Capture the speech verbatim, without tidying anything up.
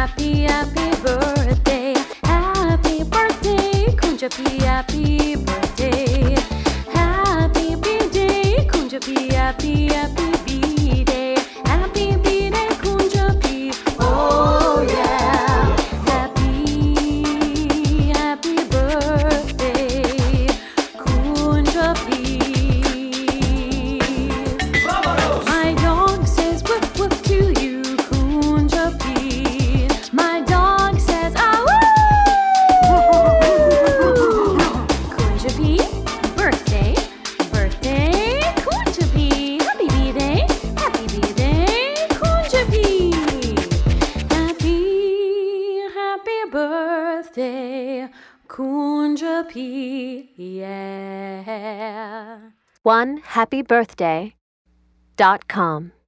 happy, happy birthday. Happy birthday, Kunjapi, happy birthday. Happy B-day, Kunjapi, happy, happy B-day. Happy B-day, Kunjapi, oh yeah. Happy, happy birthday, Kunjapi. My dog says whoop whoop to you, Kunjapi. My dog says ah woo. Kunjapi, birthday, birthday, Kunjapi. Happy B-day, happy B-day, Kunjapi. Happy, happy birthday, Kunjapi, yeah. One happy birthday dot com